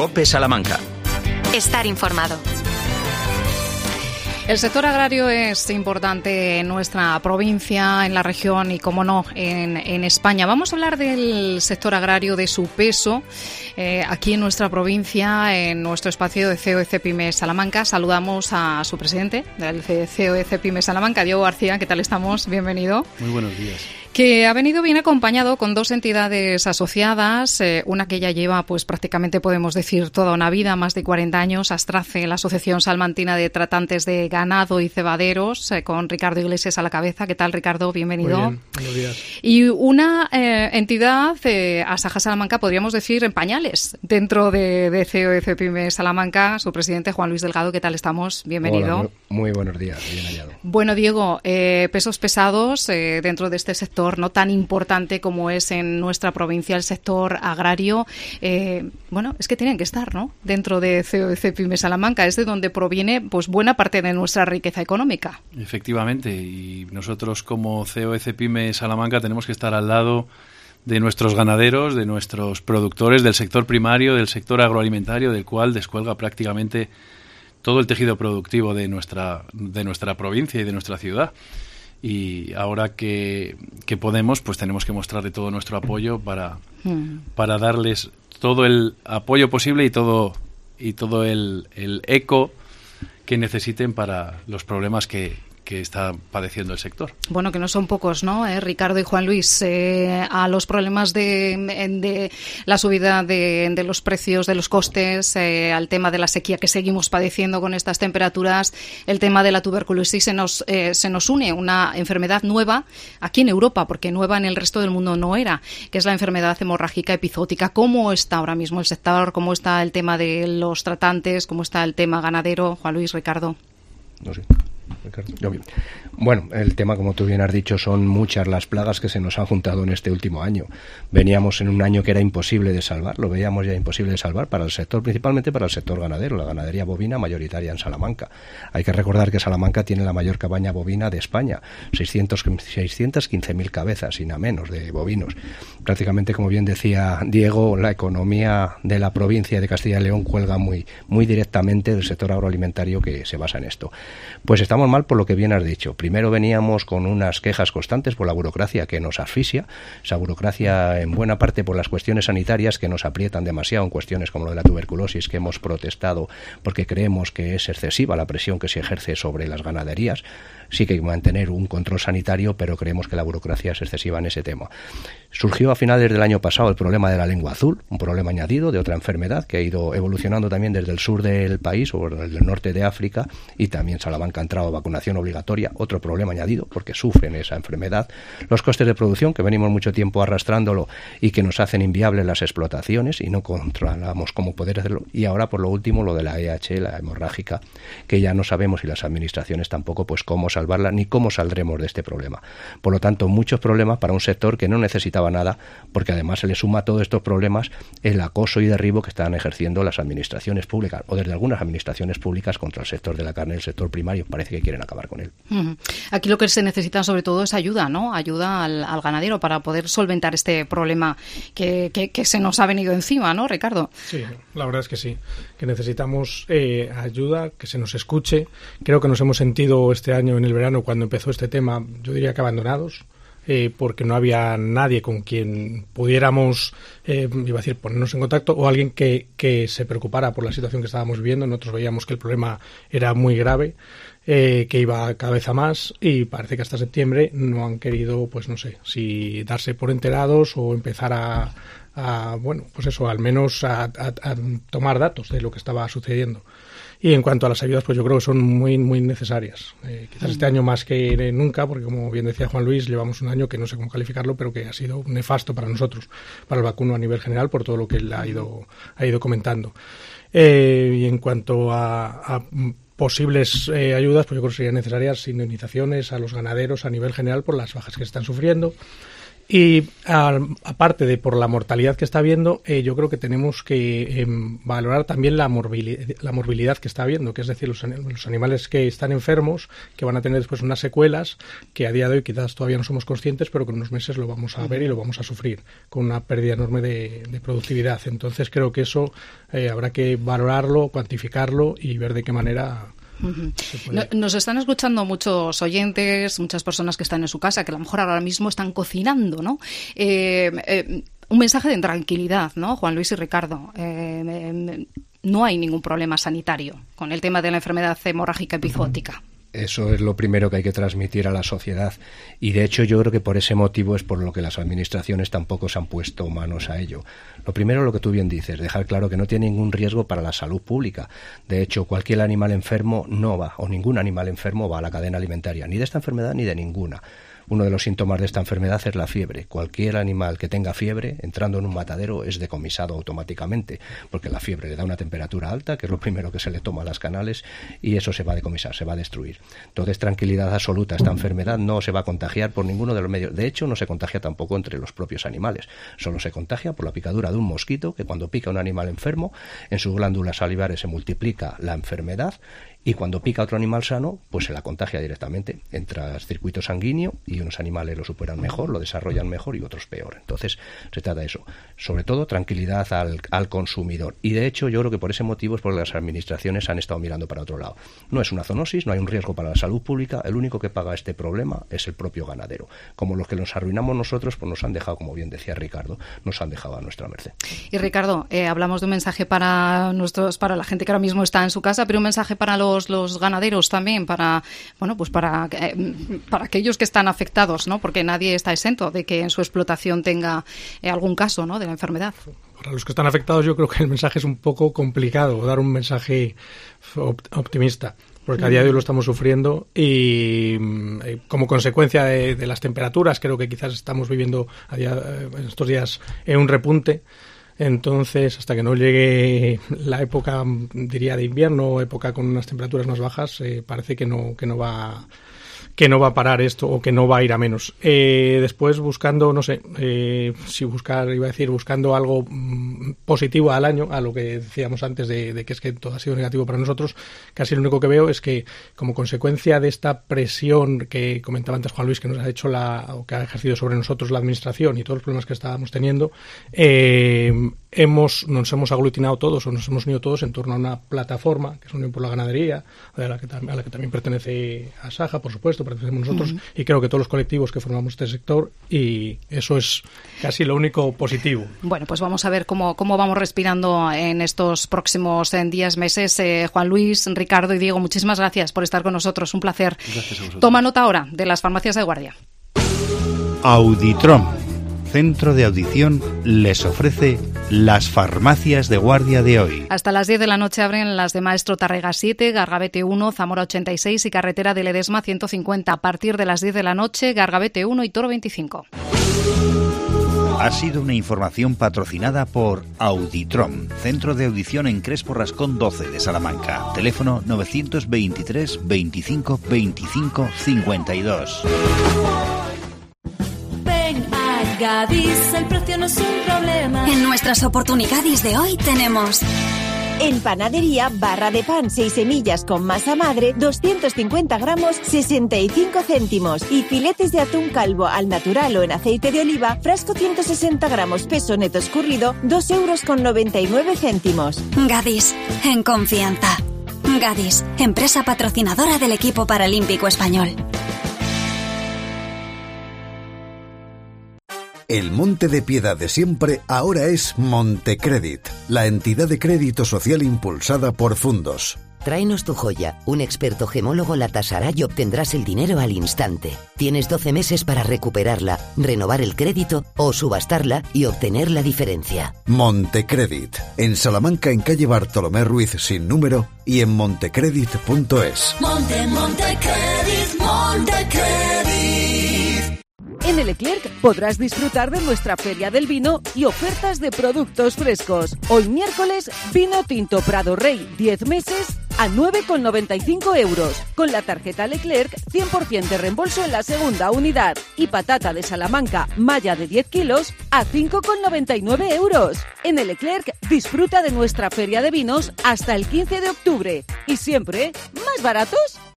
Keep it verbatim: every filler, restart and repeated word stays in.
COPE Salamanca. Estar informado. El sector agrario es importante en nuestra provincia, en la región y, como no, en, en España. Vamos a hablar del sector agrario, de su peso eh, aquí en nuestra provincia, en nuestro espacio de C O E C Pyme Salamanca. Saludamos a su presidente del C O E C Pyme Salamanca, Diego García. ¿Qué tal estamos? Bienvenido. Muy buenos días. Que ha venido bien acompañado con dos entidades asociadas, eh, una que ya lleva, pues prácticamente podemos decir toda una vida, más de cuarenta años, Astrace, la Asociación Salmantina de Tratantes de Ganado y Cebaderos, eh, con Ricardo Iglesias a la cabeza. ¿Qué tal, Ricardo? Bienvenido. Muy bien, buenos días. Y una eh, entidad, eh, Asaja Salamanca, podríamos decir en pañales, dentro de, de C O E C Pyme Salamanca, su presidente Juan Luis Delgado. ¿Qué tal estamos? Bienvenido. Hola, muy, muy buenos días, bien hallado. Bueno, Diego, eh, pesos pesados eh, dentro de este sector no tan importante como es en nuestra provincia el sector agrario, eh, bueno, es que tienen que estar, ¿no?, dentro de C O E C Pyme Salamanca, es de donde proviene pues buena parte de nuestra riqueza económica. Efectivamente, y nosotros como C O E C Pyme Salamanca tenemos que estar al lado de nuestros ganaderos, de nuestros productores, del sector primario, del sector agroalimentario, del cual descuelga prácticamente todo el tejido productivo de nuestra, de nuestra provincia y de nuestra ciudad. Y ahora que, que podemos, pues tenemos que mostrarle todo nuestro apoyo para, mm. para darles todo el apoyo posible y todo y todo el, el eco que necesiten para los problemas que, que está padeciendo el sector. Bueno, que no son pocos, ¿no? Eh, Ricardo y Juan Luis, eh, a los problemas de, de la subida de, de los precios, de los costes, eh, al tema de la sequía que seguimos padeciendo con estas temperaturas, el tema de la tuberculosis, se nos, eh, se nos une una enfermedad nueva aquí en Europa, porque nueva en el resto del mundo no era, que es la enfermedad hemorrágica epizootica. ¿Cómo está ahora mismo el sector? ¿Cómo está el tema de los tratantes? ¿Cómo está el tema ganadero? Juan Luis, Ricardo. No sé. Ricardo. Bueno, el tema, como tú bien has dicho, son muchas las plagas que se nos han juntado en este último año. Veníamos en un año que era imposible de salvar, lo veíamos ya imposible de salvar para el sector, principalmente para el sector ganadero, la ganadería bovina mayoritaria en Salamanca. Hay que recordar que Salamanca tiene la mayor cabaña bovina de España, seiscientas quince mil cabezas y nada menos de bovinos. Prácticamente, como bien decía Diego, la economía de la provincia de Castilla y León cuelga muy, muy directamente del sector agroalimentario que se basa en esto. Pues estamos mal por lo que bien has dicho. Primero veníamos con unas quejas constantes por la burocracia que nos asfixia, esa burocracia en buena parte por las cuestiones sanitarias que nos aprietan demasiado, en cuestiones como lo de la tuberculosis, que hemos protestado porque creemos que es excesiva la presión que se ejerce sobre las ganaderías. Sí que hay que mantener un control sanitario, pero creemos que la burocracia es excesiva en ese tema. Surgió a finales del año pasado el problema de la lengua azul, un problema añadido de otra enfermedad que ha ido evolucionando también desde el sur del país o desde el norte de África, y también Salamanca ha entrado a vacunación obligatoria, otro problema añadido porque sufren esa enfermedad. Los costes de producción, que venimos mucho tiempo arrastrándolo y que nos hacen inviables las explotaciones y no controlamos cómo poder hacerlo. Y ahora, por lo último, lo de la E H, la hemorrágica, que ya no sabemos, y las administraciones tampoco, pues cómo salvarla ni cómo saldremos de este problema. Por lo tanto, muchos problemas para un sector que no necesitaba nada, porque además se le suma a todos estos problemas el acoso y derribo que están ejerciendo las administraciones públicas, o desde algunas administraciones públicas, contra el sector de la carne, el sector primario. Parece que quieren acabar con él. Uh-huh. Aquí lo que se necesita sobre todo es ayuda, ¿no? Ayuda al, al ganadero para poder solventar este problema que, que, que se nos ha venido encima, ¿no, Ricardo? Sí, la verdad es que sí, que necesitamos eh, ayuda, que se nos escuche. Creo que nos hemos sentido este año en el verano, cuando empezó este tema, yo diría que abandonados, eh, porque no había nadie con quien pudiéramos, eh, iba a decir, ponernos en contacto, o alguien que, que se preocupara por la situación que estábamos viviendo. Nosotros veíamos que el problema era muy grave, eh, que iba cada vez a más, y parece que hasta septiembre no han querido, pues no sé, si darse por enterados o empezar a, a bueno, pues eso, al menos a, a, a tomar datos de lo que estaba sucediendo. Y en cuanto a las ayudas, pues yo creo que son muy muy necesarias. Eh, quizás este año más que nunca, porque como bien decía Juan Luis, llevamos un año que no sé cómo calificarlo, pero que ha sido nefasto para nosotros, para el vacuno a nivel general, por todo lo que él ha ido, ha ido comentando. Eh, y en cuanto a, a posibles eh, ayudas, pues yo creo que serían necesarias indemnizaciones a los ganaderos a nivel general por las bajas que están sufriendo. Y a, aparte de por la mortalidad que está habiendo, eh, yo creo que tenemos que eh, valorar también la morbilidad, la morbilidad que está habiendo, que es decir, los, los animales que están enfermos, que van a tener después unas secuelas, que a día de hoy quizás todavía no somos conscientes, pero que en unos meses lo vamos a ver y lo vamos a sufrir, con una pérdida enorme de, de productividad. Entonces creo que eso eh, habrá que valorarlo, cuantificarlo y ver de qué manera... Uh-huh. Nos están escuchando muchos oyentes, muchas personas que están en su casa, que a lo mejor ahora mismo están cocinando, ¿no? Eh, eh, un mensaje de tranquilidad, ¿no? Juan Luis y Ricardo. Eh, eh, no hay ningún problema sanitario con el tema de la enfermedad hemorrágica epizootica. Eso es lo primero que hay que transmitir a la sociedad y de hecho yo creo que por ese motivo es por lo que las administraciones tampoco se han puesto manos a ello. Lo primero, lo que tú bien dices, dejar claro que no tiene ningún riesgo para la salud pública. De hecho, cualquier animal enfermo no va, o ningún animal enfermo va a la cadena alimentaria, ni de esta enfermedad ni de ninguna. Uno de los síntomas de esta enfermedad es la fiebre. Cualquier animal que tenga fiebre, entrando en un matadero, es decomisado automáticamente, porque la fiebre le da una temperatura alta, que es lo primero que se le toma a las canales, y eso se va a decomisar, se va a destruir. Entonces, tranquilidad absoluta. Esta enfermedad no se va a contagiar por ninguno de los medios. De hecho, no se contagia tampoco entre los propios animales. Solo se contagia por la picadura de un mosquito, que cuando pica a un animal enfermo, en sus glándulas salivares se multiplica la enfermedad, y cuando pica a otro animal sano, pues se la contagia directamente. Entra al circuito sanguíneo y unos animales lo superan mejor, lo desarrollan mejor y otros peor. Entonces, se trata de eso. Sobre todo, tranquilidad al, al consumidor. Y de hecho, yo creo que por ese motivo es porque las administraciones han estado mirando para otro lado. No es una zoonosis, no hay un riesgo para la salud pública. El único que paga este problema es el propio ganadero. Como los que nos arruinamos nosotros, pues nos han dejado, como bien decía Ricardo, nos han dejado a nuestra merced. Y Ricardo, eh, hablamos de un mensaje para nuestros, para la gente que ahora mismo está en su casa, pero un mensaje para los Los, los ganaderos también, para bueno pues para, eh, para aquellos que están afectados, ¿no? Porque nadie está exento de que en su explotación tenga eh, algún caso, ¿no?, de la enfermedad. Para los que están afectados yo creo que el mensaje es un poco complicado, dar un mensaje optimista, porque a día de hoy lo estamos sufriendo y eh, como consecuencia de, de las temperaturas creo que quizás estamos viviendo a día, en estos días en un repunte. Entonces, hasta que no llegue la época, diría, de invierno, época con unas temperaturas más bajas, eh, parece que no que no va que no va a parar esto o que no va a ir a menos. Eh, después, buscando, no sé, eh, si buscar, iba a decir, buscando algo mm, positivo al año, a lo que decíamos antes de, de que es que todo ha sido negativo para nosotros, casi lo único que veo es que, como consecuencia de esta presión que comentaba antes Juan Luis, que nos ha hecho la, o que ha ejercido sobre nosotros la administración y todos los problemas que estábamos teniendo, eh, hemos nos hemos aglutinado todos o nos hemos unido todos en torno a una plataforma que es Unión por la Ganadería, a la que, a la que también pertenece a Saja, por supuesto, pertenecemos nosotros, uh-huh. y creo que todos los colectivos que formamos este sector, y eso es casi lo único positivo. Bueno, pues vamos a ver cómo, cómo vamos respirando en estos próximos en días, meses. Eh, Juan Luis, Ricardo y Diego, muchísimas gracias por estar con nosotros, un placer. Gracias a vosotros. Toma nota ahora de las farmacias de guardia. Auditrom, centro de audición, les ofrece las farmacias de guardia de hoy. Hasta las diez de la noche abren las de Maestro Tárrega siete, Gargabete uno, Zamora ochenta y seis y Carretera de Ledesma ciento cincuenta. A partir de las diez de la noche, Gargabete uno y Toro veinticinco. Ha sido una información patrocinada por Auditrom, centro de audición en Crespo Rascón doce de Salamanca. Teléfono novecientos veintitrés veinticinco veinticinco cincuenta y dos. Gadis, el precio no es un problema. En nuestras oportunidades de hoy tenemos... En panadería, barra de pan seis semillas con masa madre, doscientos cincuenta gramos, sesenta y cinco céntimos. Y filetes de atún calvo al natural o en aceite de oliva, frasco ciento sesenta gramos, peso neto escurrido, dos euros con noventa y nueve céntimos. Gadis, en confianza. Gadis, empresa patrocinadora del equipo paralímpico español. El Monte de Piedad de siempre ahora es Montecredit, la entidad de crédito social impulsada por Fundos. Tráenos tu joya. Un experto gemólogo la tasará y obtendrás el dinero al instante. Tienes doce meses para recuperarla, renovar el crédito o subastarla y obtener la diferencia. Montecredit, en Salamanca, en calle Bartolomé Ruiz sin número y en montecredit punto es. Monte, Montecredit, Montecredit. En el Leclerc podrás disfrutar de nuestra Feria del Vino y ofertas de productos frescos. Hoy miércoles, vino tinto Prado Rey, diez meses a nueve con noventa y cinco euros. Con la tarjeta Leclerc, cien por ciento de reembolso en la segunda unidad. Y patata de Salamanca, malla de diez kilos, a cinco con noventa y nueve euros. En el Leclerc, disfruta de nuestra feria de vinos hasta el quince de octubre. Y siempre, ¿más baratos?